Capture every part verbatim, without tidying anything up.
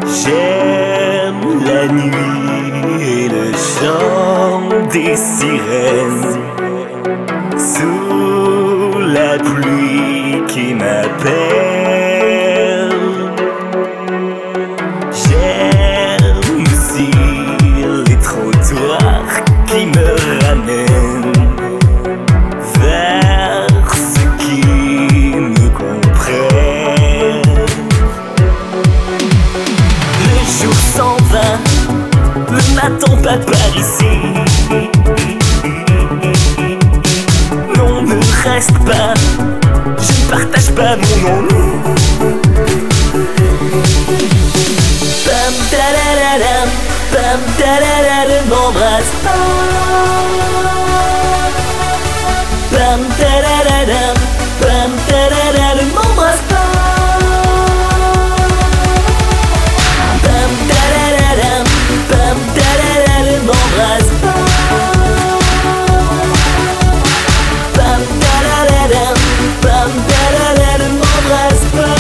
J'aime la nuit et le chant des sirènes sous la pluie qui m'appelle. J'aime aussi les trottoirs qui me ramènent vers ceux qui me comprennent. Le jour s'en va, ne m'attends pas par ici. Non, ne reste pas, je ne partage pas mon ennui. Pam tadadadam, pam tadadadam, ne m'embrasse pas. Pam tadadadam, pam tadadadam, ne m'embrasse pas. Pam tadadadam, pam tadadadam, ne m'embrasse pas. Pam tadadadam, pam tadadadam, ne m'embrasse pas.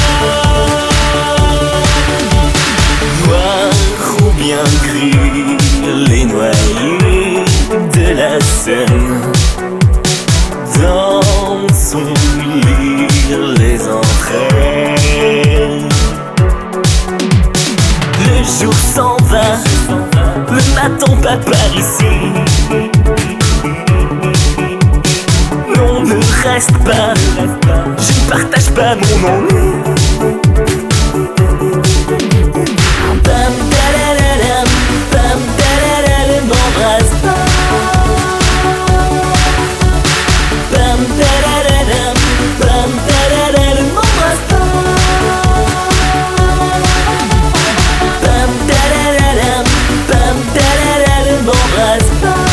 Ou bien gris, les noyés de la Seine dans son lit les entraîne. Le jour s'en va, ne m'attends pas par ici. Non, ne reste pas, je ne partage pas mon ennui. Pam tadadadam, pam tadadadam, ne m'embrasse pas. Pam tadadadam, pam tadadadam, ne m'embrasse pas. Pam tadadadam, pam tadadadam, ne m'embrasse pas.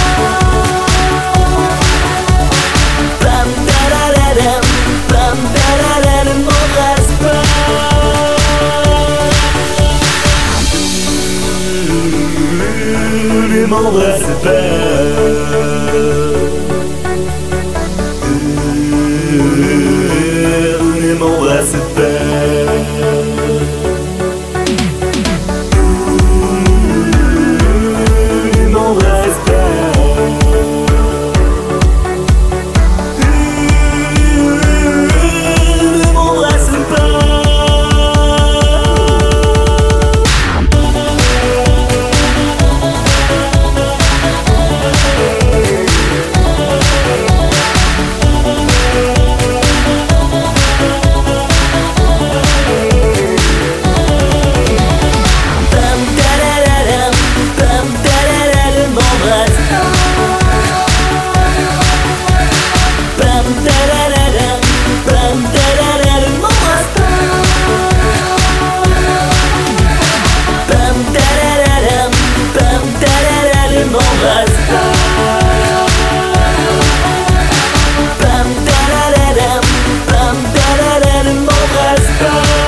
Pam tadadadam, pam tadadadam, ne m'embrasse pas. Ne m'embrasse pas. Ne m'embrasse pas. Ne m'embrasse pas. Ne m'embrasse pas.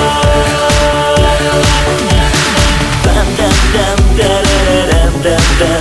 Dum dum dum